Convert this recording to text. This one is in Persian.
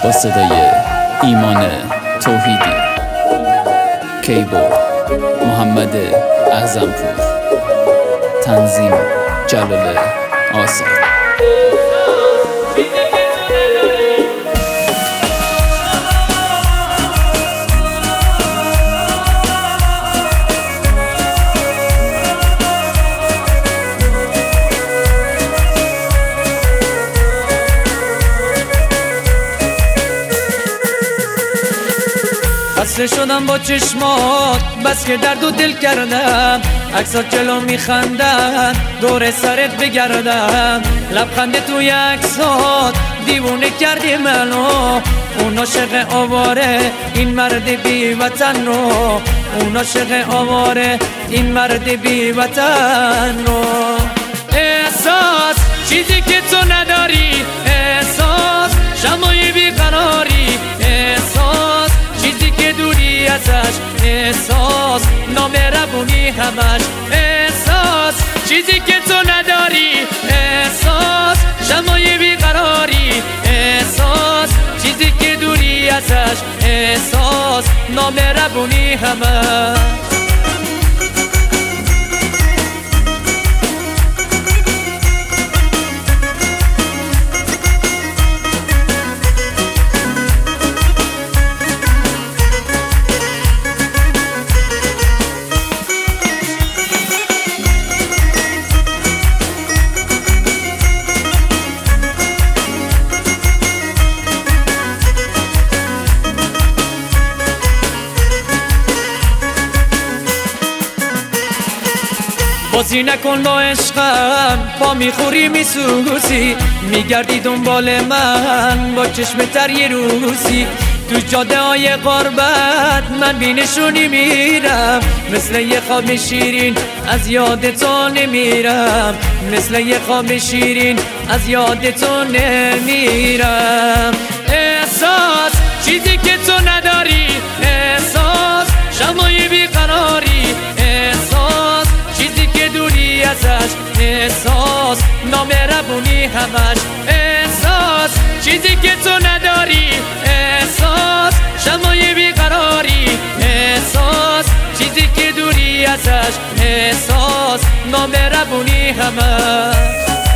با صدای ایمان توحیدی، کیبورد محمد اعظمپور، تنظیم جلال آسد. خسته شدم با چشمات، بس که درد و دل کردم. عکسات جلو میخندن، دور سرت بگردم. لبخند توی عکسات دیوونه کردی منو. اون عاشق آواره این مرد بی وطن رو. اون عاشق آواره این مرد بی وطن رو. احساس چیزی که تو نداری، احساس شمای بیقراری، احساس چیزی که دوری ازش، احساس نامهربونی همش. احساس چیزی که تو نداری، احساس شمای بیقراری، احساس چیزی که دوری ازش، احساس نامهربونی همش. بازی نکن با عشقم، پا میخوری میسوسی. میگردی دنبال من با چشم تر یه روزی. تو جاده های غربت من بینشونی میرم. مثل یه خواب شیرین از یاد تو نمیرم. مثل یه خواب شیرین از یاد تو نمیرم. احساس چیزی که تو نداری، احساس شمای بیقراری، احساس چیزی که دوری ازش، احساس نامهربونی همش. احساس چیزی که تو نداری، احساس شمای بیقراری، احساس چیزی که دوری ازش، احساس نامهربونی همش.